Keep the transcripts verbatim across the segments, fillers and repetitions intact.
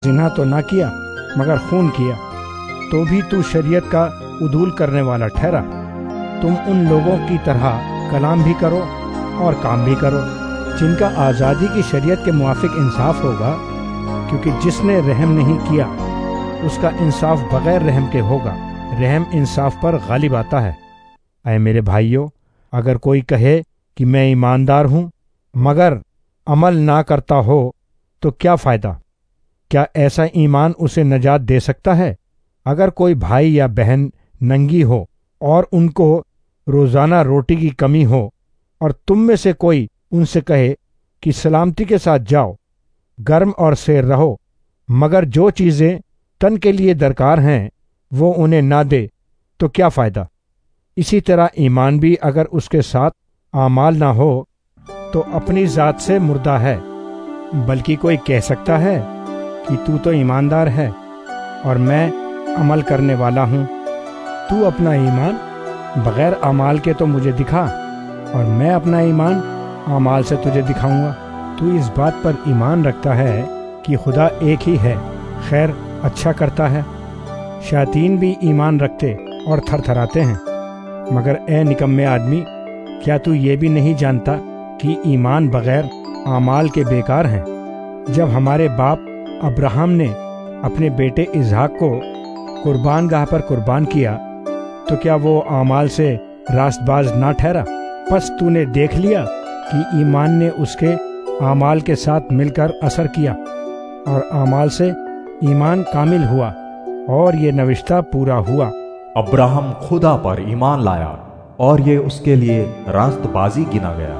ज़िना तो ना किया मगर खून किया, तो भी तू शरीयत का उदूल करने वाला ठहरा। तुम उन लोगों की तरह कलाम भी करो और काम भी करो जिनका आज़ादी की शरीयत के मुआफिक इंसाफ होगा, क्योंकि जिसने रहम नहीं किया उसका इंसाफ बगैर रहम के होगा। रहम इंसाफ पर गालिब आता है। ऐ मेरे भाइयों, अगर कोई कहे कि मैं ईमानदार हूँ मगर अमल ना करता हो तो क्या फ़ायदा? क्या ऐसा ईमान उसे नजात दे सकता है? अगर कोई भाई या बहन नंगी हो और उनको रोज़ाना रोटी की कमी हो और तुम में से कोई उनसे कहे कि सलामती के साथ जाओ, गर्म और सैर रहो, मगर जो चीज़ें तन के लिए दरकार हैं वो उन्हें ना दे, तो क्या फ़ायदा? इसी तरह ईमान भी अगर उसके साथ आमाल ना हो तो अपनी ज़ात से मुर्दा है। बल्कि कोई कह सकता है कि तू तो ईमानदार है और मैं अमल करने वाला हूँ। तू अपना ईमान बग़ैर अमाल के तो मुझे दिखा और मैं अपना ईमान अमाल से तुझे दिखाऊंगा। तू इस बात पर ईमान रखता है कि खुदा एक ही है, खैर अच्छा करता है। शैतान भी ईमान रखते और थरथराते हैं। मगर ए निकम्मे आदमी, क्या तू ये भी नहीं जानता कि ईमान बग़ैर आमाल के बेकार हैं? जब हमारे बाप अब्राहम ने अपने बेटे इसहाक को कुर्बान गाह पर कुर्बान किया तो क्या वो आमाल से रास्तबाज ना ठहरा? बस तूने देख लिया कि ईमान ने उसके आमाल के साथ मिलकर असर किया और आमाल से ईमान कामिल हुआ और ये नविश्ता पूरा हुआ। अब्राहम खुदा पर ईमान लाया और ये उसके लिए रास्तबाजी गिना गया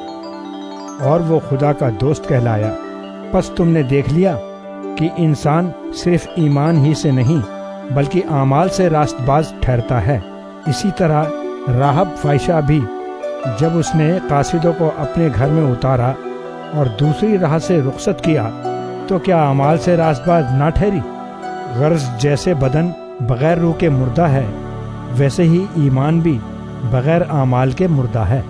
और वो खुदा का दोस्त कहलाया। बस तुमने देख लिया कि इंसान सिर्फ ईमान ही से नहीं बल्कि आमाल से रास्तबाज ठहरता है। इसी तरह राहब फाइशा भी जब उसने कासिदों को अपने घर में उतारा और दूसरी राह से रुखसत किया तो क्या आमाल से रास्तबाज ना ठहरी? गर्ज जैसे बदन बगैर रूह के मुर्दा है, वैसे ही ईमान भी बगैर आमाल के मुर्दा है।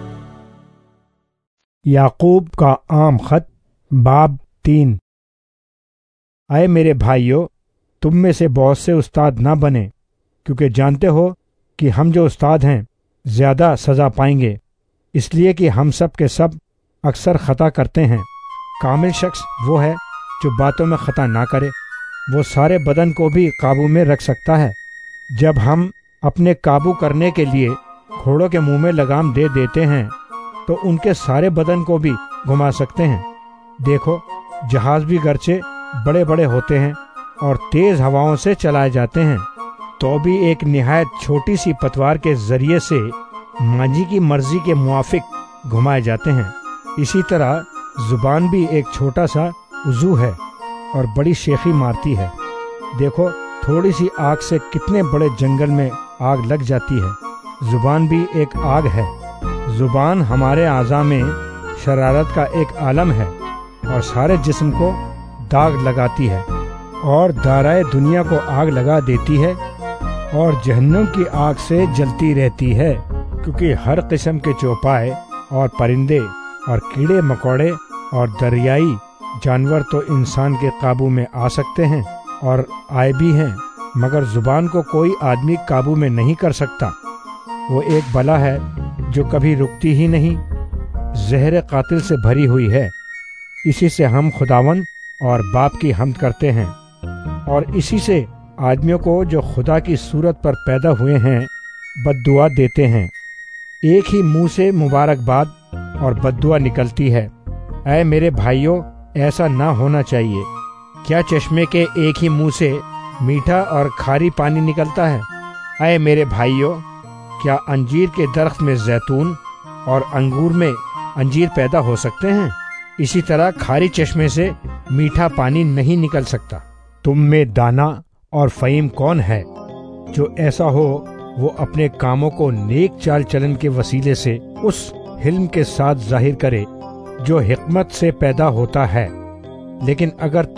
याकूब का आम खत बाब तीन। आए मेरे भाइयों, तुम में से बहुत से उस्ताद ना बने, क्योंकि जानते हो कि हम जो उस्ताद हैं ज़्यादा सज़ा पाएंगे, इसलिए कि हम सब के सब अक्सर ख़ता करते हैं। कामिल शख्स वो है जो बातों में ख़ता ना करे। वो सारे बदन को भी काबू में रख सकता है। जब हम अपने काबू करने के लिए घोड़ों के मुंह में लगाम दे देते हैं तो उनके सारे बदन को भी घुमा सकते हैं। देखो, जहाज़ भी गरचे बड़े बड़े होते हैं और तेज़ हवाओं से चलाए जाते हैं, तो भी एक निहायत छोटी सी पतवार के जरिए से मांझी की मर्जी के मुआफिक घुमाए जाते हैं। इसी तरह जुबान भी एक छोटा सा उज़ू है और बड़ी शेखी मारती है। देखो, थोड़ी सी आग से कितने बड़े जंगल में आग लग जाती है। जुबान भी एक आग है। जुबान हमारे आज़ा में शरारत का एक आलम है और सारे जिस्म को दाग लगाती है और दाराए दुनिया को आग लगा देती है और जहन्नुम की आग से जलती रहती है, क्योंकि हर किस्म के चौपाए और परिंदे और कीड़े मकोड़े और दरियाई जानवर तो इंसान के काबू में आ सकते हैं और आए भी हैं, मगर जुबान को कोई आदमी काबू में नहीं कर सकता। वो एक बला है जो कभी रुकती ही नहीं, जहर कातिल से भरी हुई है। इसी से हम खुदावन और बाप की हम्द करते हैं और इसी से आदमियों को जो खुदा की सूरत पर पैदा हुए हैं बद्दुआ देते हैं। एक ही मुंह से मुबारकबाद और बद्दुआ निकलती है। ऐ मेरे भाइयों, ऐसा ना होना चाहिए। क्या चश्मे के एक ही मुंह से मीठा और खारी पानी निकलता है? ऐ मेरे भाइयों, क्या अंजीर के दरख्त में जैतून और अंगूर में अंजीर पैदा हो सकते हैं? इसी तरह खारी चश्मे से मीठा पानी नहीं निकल सकता। तुम में दाना और फहीम कौन है जो ऐसा हो वो अपने कामों को नेक चाल चलन के वसीले से उस हिल्म के साथ जाहिर करे जो हिकमत से पैदा होता है। लेकिन अगर